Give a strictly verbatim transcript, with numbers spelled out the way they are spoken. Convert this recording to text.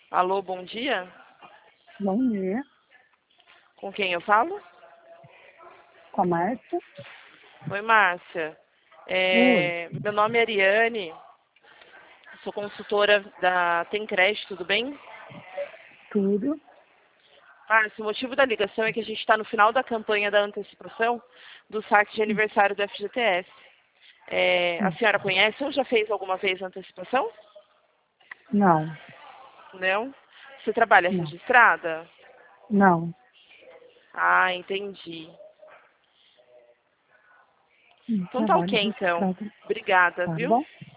Alô, bom dia. Bom dia. Com quem eu falo? Com a Márcia? Oi, Márcia. Oi. É, meu nome é Ariane. Sou consultora da Tem Crédito, tudo bem? Tudo? Márcia, o motivo da ligação é que a gente está no final da campanha da antecipação do saque de aniversário do F G T S. É, a Hum. senhora conhece ou já fez alguma vez a antecipação? Não. Não? Você trabalha Não. registrada? Não. Ah, entendi. Hum, Então tá trabalho ok, então. registrado. Obrigada, Tá viu? bom?